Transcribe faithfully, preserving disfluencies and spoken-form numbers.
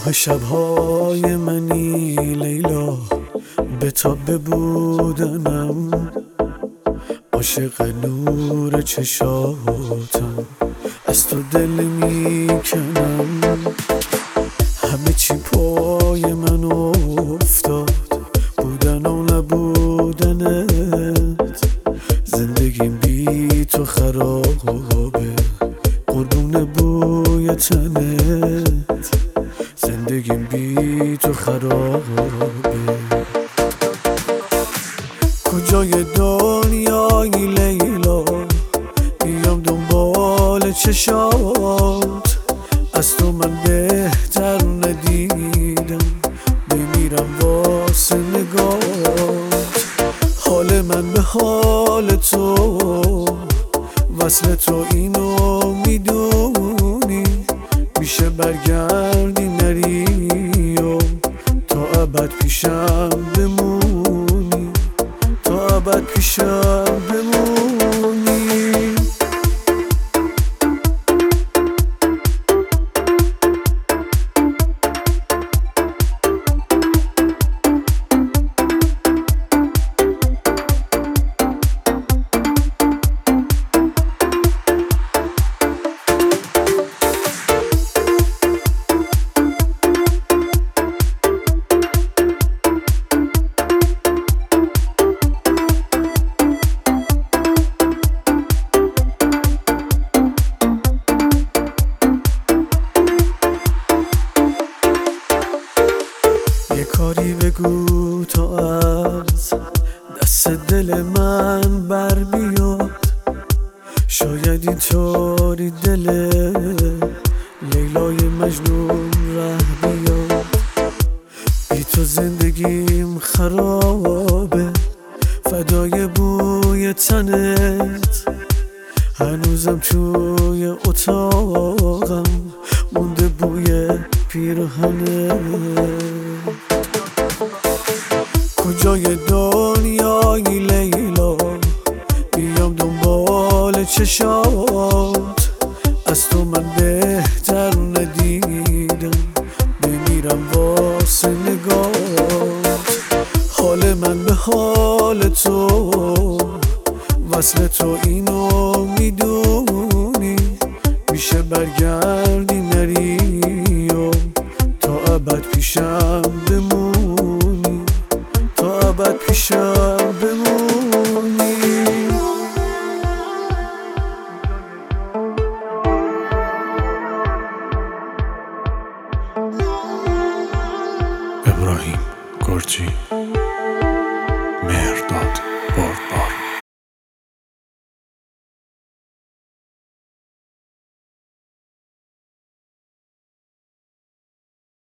ماه شبهای منی لیلا، به تاب بودنم عاشق نور چشاتم، از تو دل میکنم. همه چی پای من افتاد، بودن و نبودنت. زندگیم بی تو خرابه، قربون بوی تنت. زندگیم بی تو خرابه. کجای دنیایی لیلا، بیام دنبال چشات. از تو من بهتر ندیدم، بمیرم واسه نگات. حال من به حال تو، وصل تو اینو میدونی. میشه برگردی نری و تا ابد پیشم بمونی، تا ابد پیشم بمونی. یه کاری بگو تا از دست دل من بر بیاد. شاید اینطوری دل لیلای مجنون ره بیاد. بی تو زندگیم خرابه، فدای بوی تنت. هنوزم توی اتاقم مونده بوی پیرهنت. کجای دنیایی لیلا، بیام دنبال چشات. از تو من بهتر ندیدم، بمیرم واسه نگات. حال من به حال تو، وصل تو اینو میدونی. میشه برگردی نری و تا ابد پیشم بمونی، تا ابد پیشم بمونی. ابراهیم گرجی.